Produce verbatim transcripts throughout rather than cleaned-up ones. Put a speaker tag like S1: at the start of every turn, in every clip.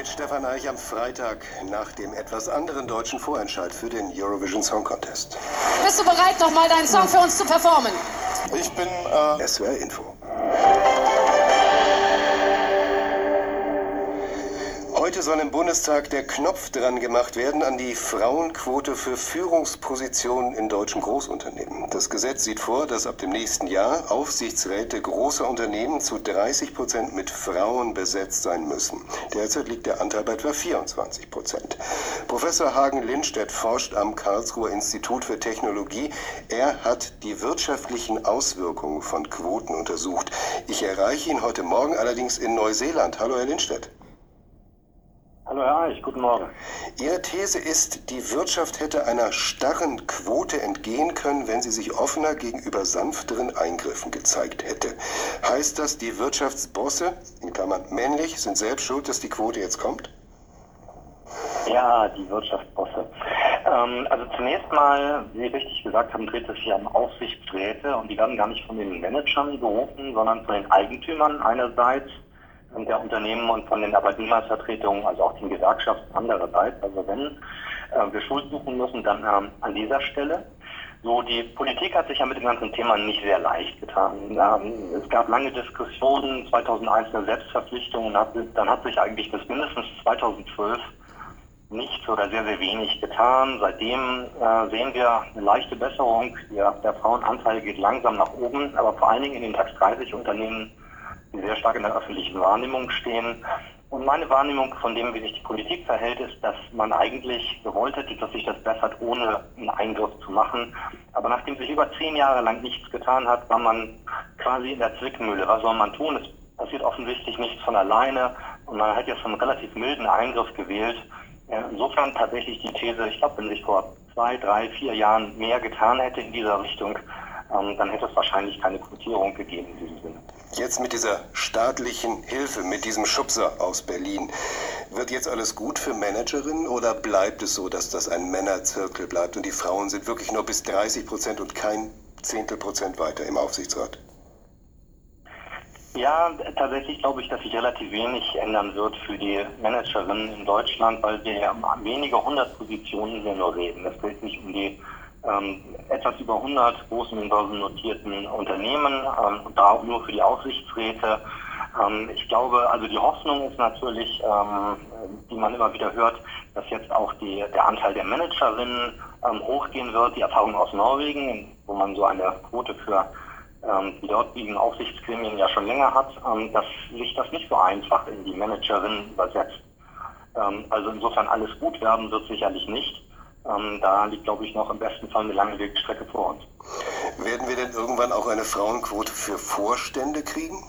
S1: Mit Stefan Eich am Freitag nach dem etwas anderen deutschen Vorentscheid für den Eurovision Song Contest.
S2: Bist du bereit, nochmal deinen Song für uns zu performen?
S1: Ich bin äh, S W R Info. Heute soll im Bundestag der Knopf dran gemacht werden an die Frauenquote für Führungspositionen in deutschen Großunternehmen. Das Gesetz sieht vor, dass ab dem nächsten Jahr Aufsichtsräte großer Unternehmen zu dreißig Prozent mit Frauen besetzt sein müssen. Derzeit liegt der Anteil bei etwa vierundzwanzig Prozent. Professor Hagen-Lindstedt forscht am Karlsruher Institut für Technologie. Er hat die wirtschaftlichen Auswirkungen von Quoten untersucht. Ich erreiche ihn heute Morgen allerdings in Neuseeland. Hallo, Herr Lindstedt.
S3: Hallo Herr Eich, guten Morgen.
S1: Ihre These ist, die Wirtschaft hätte einer starren Quote entgehen können, wenn sie sich offener gegenüber sanfteren Eingriffen gezeigt hätte. Heißt das, die Wirtschaftsbosse, in Klammern männlich, sind selbst schuld, dass die Quote jetzt kommt?
S3: Ja, die Wirtschaftsbosse. Ähm, also zunächst mal, wie Sie richtig gesagt haben, dreht es sich um Aufsichtsräte und die werden gar nicht von den Managern berufen, sondern von den Eigentümern einerseits der Unternehmen und von den Arbeitnehmervertretungen, also auch den Gewerkschaften andererseits. Also wenn äh, wir Schuld suchen müssen, dann ähm, an dieser Stelle. So, die Politik hat sich ja mit dem ganzen Thema nicht sehr leicht getan. Ähm, es gab lange Diskussionen, zweitausendeins eine Selbstverpflichtung und hat, dann hat sich eigentlich bis mindestens zweitausendzwölf nichts oder sehr, sehr wenig getan. Seitdem äh, sehen wir eine leichte Besserung. Ja, der Frauenanteil geht langsam nach oben, aber vor allen Dingen in den DAX dreißig Unternehmen, die sehr stark in der öffentlichen Wahrnehmung stehen. Und meine Wahrnehmung von dem, wie sich die Politik verhält, ist, dass man eigentlich gewollt hätte, dass sich das bessert, ohne einen Eingriff zu machen. Aber nachdem sich über zehn Jahre lang nichts getan hat, war man quasi in der Zwickmühle. Was soll man tun? Es passiert offensichtlich nichts von alleine und man hat jetzt einen relativ milden Eingriff gewählt. Insofern tatsächlich die These, ich glaube, wenn sich vor zwei, drei, vier Jahren mehr getan hätte in dieser Richtung, dann hätte es wahrscheinlich keine Quotierung gegeben in diesem Sinne.
S1: Jetzt mit dieser staatlichen Hilfe, mit diesem Schubser aus Berlin, wird jetzt alles gut für Managerinnen oder bleibt es so, dass das ein Männerzirkel bleibt und die Frauen sind wirklich nur bis dreißig Prozent und kein Zehntel Prozent weiter im Aufsichtsrat?
S3: Ja, tatsächlich glaube ich, dass sich relativ wenig ändern wird für die Managerinnen in Deutschland, weil wir ja um wenige hundert Positionen hier nur reden. Es geht nicht um die Ähm, etwas über hundert großen und börsennotierten Unternehmen ähm, und da nur für die Aufsichtsräte. Ähm, ich glaube, also die Hoffnung ist natürlich, ähm, die man immer wieder hört, dass jetzt auch die, der Anteil der Managerinnen ähm, hochgehen wird. Die Erfahrung aus Norwegen, wo man so eine Quote für ähm, die dort liegenden Aufsichtsgremien ja schon länger hat, ähm, dass sich das nicht so einfach in die Managerinnen übersetzt. Ähm, also insofern alles gut werden wird sicherlich nicht. Ähm, da liegt, glaube ich, noch im besten Fall eine lange Wegstrecke vor uns.
S1: Werden wir denn irgendwann auch eine Frauenquote für Vorstände kriegen?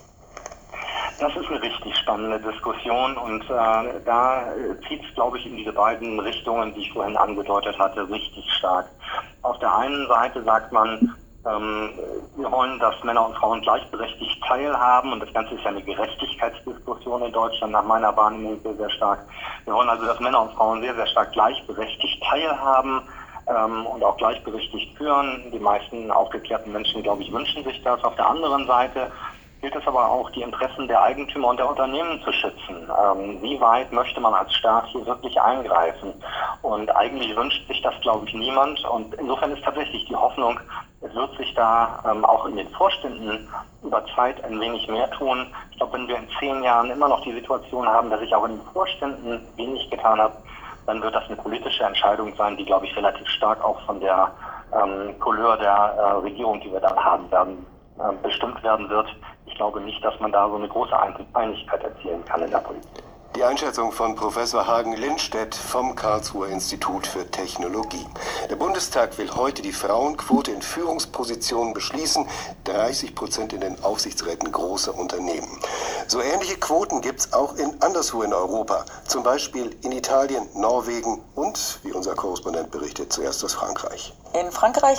S3: Das ist eine richtig spannende Diskussion und äh, da äh, zieht es, glaube ich, in diese beiden Richtungen, die ich vorhin angedeutet hatte, richtig stark. Auf der einen Seite sagt man, ähm, wir wollen, dass Männer und Frauen gleichberechtigt teilhaben und das Ganze ist ja eine Gerechtigkeitsdiskussion in Deutschland, nach meiner Wahrnehmung sehr, sehr stark. Wir wollen also, dass Männer und Frauen sehr, sehr stark gleichberechtigt teilhaben ähm, und auch gleichberechtigt führen. Die meisten aufgeklärten Menschen, glaube ich, wünschen sich das. Auf der anderen Seite gilt es aber auch, die Interessen der Eigentümer und der Unternehmen zu schützen. Ähm, wie weit möchte man als Staat hier wirklich eingreifen? Und eigentlich wünscht sich das, glaube ich, niemand. Und insofern ist tatsächlich die Hoffnung, es wird sich da ähm, auch in den Vorständen über Zeit ein wenig mehr tun. Ich glaube, wenn wir in zehn Jahren immer noch die Situation haben, dass sich auch in den Vorständen wenig getan hat, dann wird das eine politische Entscheidung sein, die, glaube ich, relativ stark auch von der ähm, Couleur der äh, Regierung, die wir dann haben werden, äh, bestimmt werden wird. Ich glaube nicht, dass man da so eine große Einigkeit erzielen kann in der Politik.
S1: Die Einschätzung von Professor Hagen-Lindstedt vom Karlsruher Institut für Technologie. Der Bundestag will heute die Frauenquote in Führungspositionen beschließen, dreißig Prozent in den Aufsichtsräten großer Unternehmen. So ähnliche Quoten gibt es auch in anderswo in Europa, zum Beispiel in Italien, Norwegen und, wie unser Korrespondent berichtet, zuerst aus Frankreich.
S4: In Frankreich